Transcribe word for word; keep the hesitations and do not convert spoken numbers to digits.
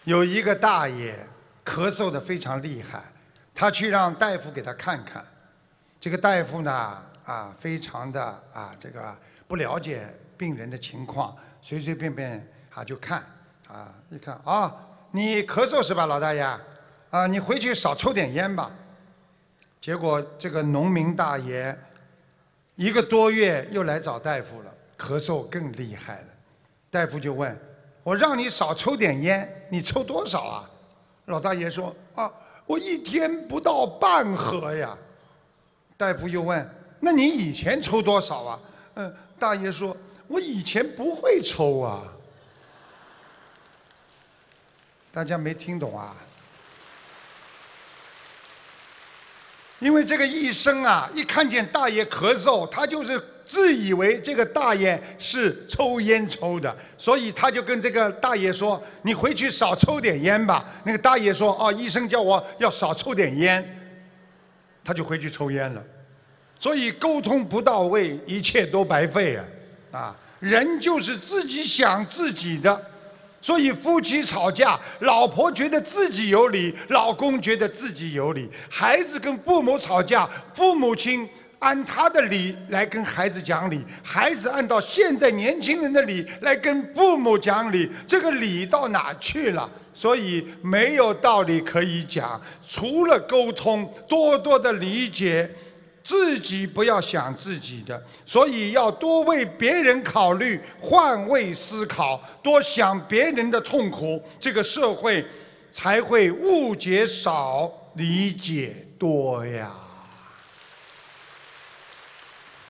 有一个大爷咳嗽的非常厉害，他去让大夫给他看看。这个大夫呢，啊，非常的啊，这个不了解病人的情况，随随便便啊就看，啊，一看啊，你咳嗽是吧，老大爷？啊，你回去少抽点烟吧。结果这个农民大爷一个多月又来找大夫了，咳嗽更厉害了。大夫就问：我让你少抽点烟，你抽多少啊？老大爷说：啊，我一天不到半盒呀。大夫又问：那你以前抽多少啊？嗯，大爷说：我以前不会抽啊。大家没听懂啊？因为这个医生啊，一看见大爷咳嗽，他就是自以为这个大爷是抽烟抽的，所以他就跟这个大爷说：你回去少抽点烟吧。那个大爷说：哦，医生叫我要少抽点烟，他就回去抽烟了。所以沟通不到位，一切都白费啊！啊，人就是自己想自己的。所以夫妻吵架，老婆觉得自己有理，老公觉得自己有理；孩子跟父母吵架，父母亲按他的理来跟孩子讲理，孩子按照现在年轻人的理来跟父母讲理，这个理到哪去了？所以没有道理可以讲，除了沟通，多多的理解。自己不要想自己的，所以要多为别人考虑，换位思考，多想别人的痛苦，这个社会才会误解少，理解多呀。